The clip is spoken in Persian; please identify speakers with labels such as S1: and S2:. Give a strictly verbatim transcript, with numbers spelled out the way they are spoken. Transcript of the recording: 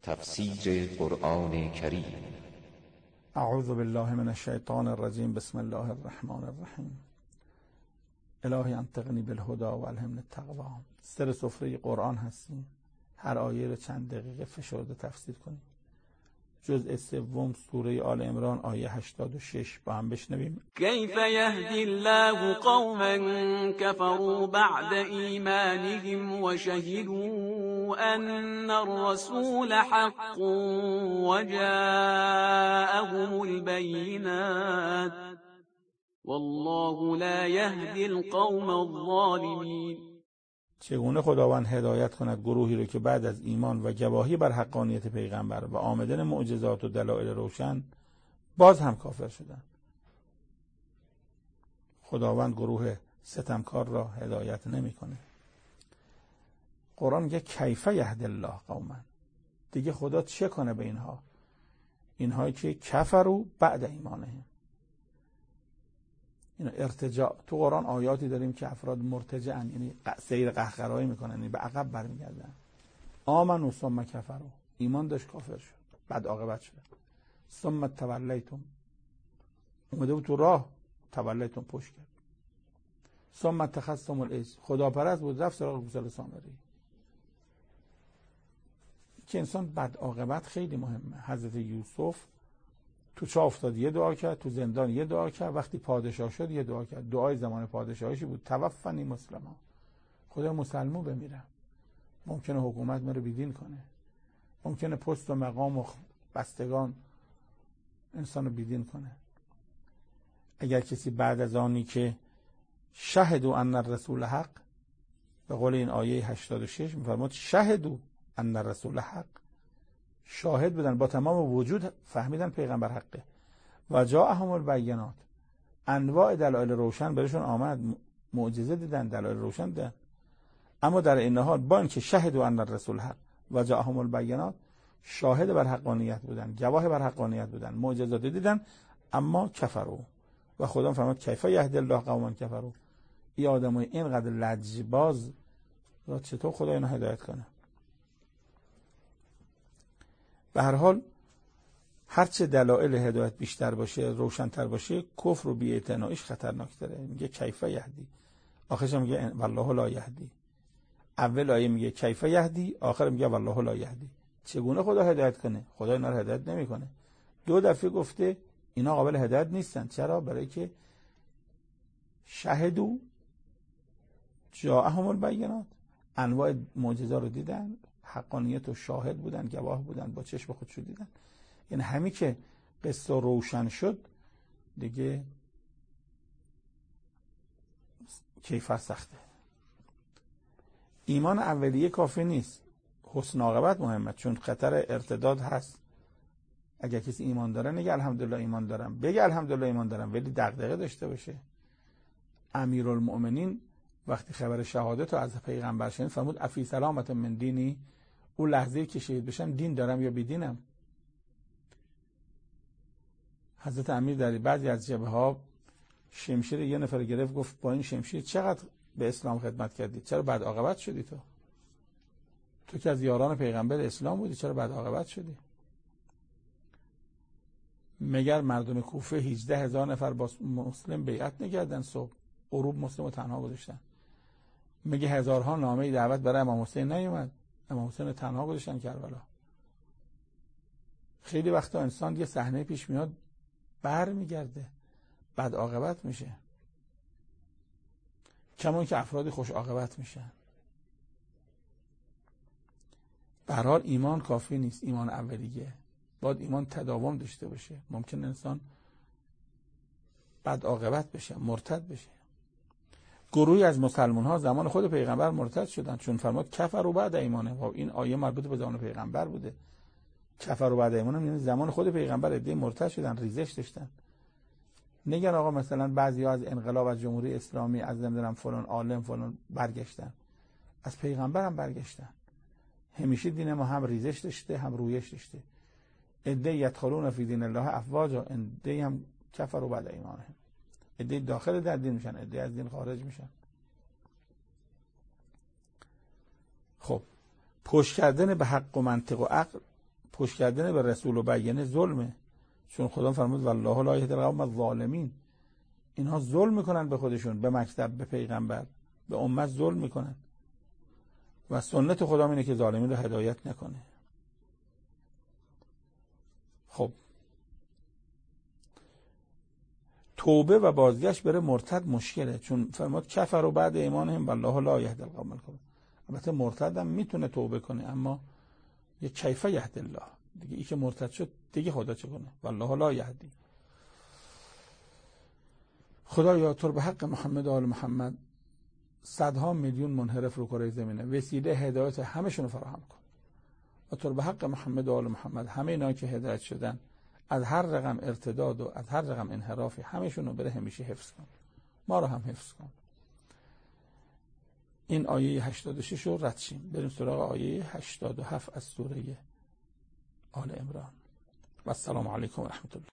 S1: تفسیر قرآن کریم.
S2: اعوذ بالله من الشیطان الرجیم. بسم الله الرحمن الرحیم. الهی انطقنی بالهدی و الهمنی التقوی. سر سفره قرآن هستیم. هر آیه رو چند دقیقه فشرده تفسیر کنیم. جزء سوم سوره آل عمران آیه هشتاد و شش با هم بشنویم.
S3: کیف یهدی الله قوما کفروا بعد ایمانهم و شهدوا ان الرسول حق و جاءهم البینات والله لا یهدی القوم الظالمین.
S2: چگونه خداوند هدایت کند گروهی رو که بعد از ایمان و گواهی بر حقانیت پیغمبر و آمدن معجزات و دلایل روشن باز هم کافر شدند. خداوند گروه ستمکار را هدایت نمیکنه. قرآن میگه کیف یهدی الله قوما. دیگه خدا چه کنه به اینها؟ اینهایی که کفروا بعد ایمانهم. اینا ارتجاع. تو قرآن آیاتی داریم که افراد مرتجعن، یعنی سیر قهقرایی میکنن، یعنی به عقب برمیگردن. آمنوا ثم کفروا. ایمان داشت کافر شد، بعد عاقبت شد. ثم تولیتم. اومده بود تو راه، تولیتم پشت کرد. ثم اتخذتم العجل. خداپرست بود، رفت سراغ گوساله سامری. که انسان بعد عاقبت خیلی مهمه. حضرت یوسف تو چاه افتاد یه دعا کرد، تو زندان یه دعا کرد، وقتی پادشاه شد یه دعا کرد. دعای زمان پادشاهیش بود توفنی مسلما. خدا مسلمو بمیرم. ممکنه حکومت ما رو بیدین کنه، ممکنه پست و مقام و بستگان انسان رو بیدین کنه. اگر کسی بعد از آنی که شهدوا ان الرسول حق، به قول این آیه هشتاد و شش میفرماد شهدوا ان الرسول حق، شاهد بودن، با تمام وجود فهمیدن پیغمبر حقه. و جاءهم البینات، انواع دلایل روشن برشون آمد، معجزه دیدن، دلایل روشن دیدن. اما در این حال با اینکه شهدوا ان الرسول حق و جاءهم البینات، شاهد بر حقانیت بودن، گواه بر حقانیت بودن، معجزات دیدن، اما کفروا. و خدا فرمود کیف یهدی الله قوما کفروا. این آدمای اینقدر لجباز را چطور خدا اینا هدایت کنه؟ به هر حال هرچه دلایل هدایت بیشتر باشه، روشن‌تر باشه، کفر و بی‌اعتناییش خطرناک‌تره. میگه کیف یهدی، آخرش میگه والله لا یهدی. اول آیه میگه کیف یهدی، آخر میگه والله لا یهدی. چگونه خدا هدایت کنه؟ خدا اینا رو هدایت نمیکنه. دو دفعه گفته اینا قابل هدایت نیستن. چرا؟ برای که شهدوا جاءهم البینات، انواع معجزات رو دیدن، حقانیت و شاهد بودن، گواه بودن، با چشم خودشون دیدن. یعنی همین که قصه روشن شد دیگه کیفر سخته. ایمان اولیه کافی نیست، حسن عاقبت مهمه، چون خطر ارتداد هست. اگر کسی ایمان داره نگه الحمدلله ایمان دارم، بگه الحمدلله ایمان دارم، ولی دغدغه داشته باشه. امیرالمؤمنین وقتی خبر شهادت رو از پیغمبر شنید فرمود افی سلامت من دینی. اون لحظه‌ای که شهید بشم دین دارم یا بیدینم؟ حضرت امیر در بعضی از جبهه‌ها شمشیر یه نفر گرفت، گفت با این شمشیر چقدر به اسلام خدمت کردی، چرا بعد عاقبت شدی؟ تو تو که از یاران پیغمبر اسلام بودی، چرا بعد عاقبت شدی؟ مگر مردم کوفه هجده هزار نفر با مسلم بیعت نکردن؟ صبح غروب مسلم رو تنها گذاشتن. مگه هزارها نامه دعوت برای امام حسین نیومد؟ امام حسین تنها گذاشتن کربلا. خیلی وقتا انسان یه صحنه پیش میاد بر میگرده، بعد عاقبت میشه. کما که افرادی خوش عاقبت میشن. به هر حال ایمان کافی نیست، ایمان اولیه. باید ایمان تداوم داشته باشه. ممکن انسان بعد عاقبت بشه، مرتد بشه. گروهی از مسلمان ها زمان خود پیغمبر مرتد شدن، چون فرمود کفروا بعد ایمانه. و این آیه مربوط به زمان پیغمبر بوده. کفروا بعد ایمانه یعنی زمان خود پیغمبر عده مرتد شدن، ریزش داشتن. نگن آقا مثلا بعضیا از انقلاب، از جمهوری اسلامی، از نمیدونم فلان عالم فلان برگشتن، از پیغمبر هم برگشتن. همیشه دین ما هم ریزش داشته هم رویش داشته. عده یدخلون فی دین الله افواجا، عده هم کفروا بعد ایمانه. عده داخل در دین میشن، عده از دین خارج میشن. خب پشت کردن به حق و منطق و عقل پشت کردن به رسول و بیانه ظلمه، چون خدا فرمود والله لا یهدی القوم الظالمین. اینها ظلم میکنن به خودشون، به مکتب، به پیغمبر، به امت ظلم میکنن و سنت خدا اینه که ظالمین رو هدایت نکنه. خب توبه و بازگشت بره مرتد مشکله، چون فرمود کفروا بعد ایمانهم والله لا یهدی القوم الکافرین. البته مرتد هم میتونه توبه کنه، اما یه کیف یهدی الله دیگه، ای که مرتد شد دیگه خدا چه کنه؟ والله لا یهدی. خدایا تو به حق محمد و آل محمد صدها میلیون منحرف رو کره زمینه وسیله هدایت همشون رو فراهم کن و تو به حق محمد و آل محمد همه اینا که هدایت شدن از هر رقم ارتداد و از هر رقم انحرافی همشون رو بره همیشه حفظ کن، ما رو هم حفظ کن. این آیه هشتاد و شش رو رد شیم، بریم سراغ آیه هشتاد و هفت از سوره آل عمران. و السلام علیکم و رحمت الله.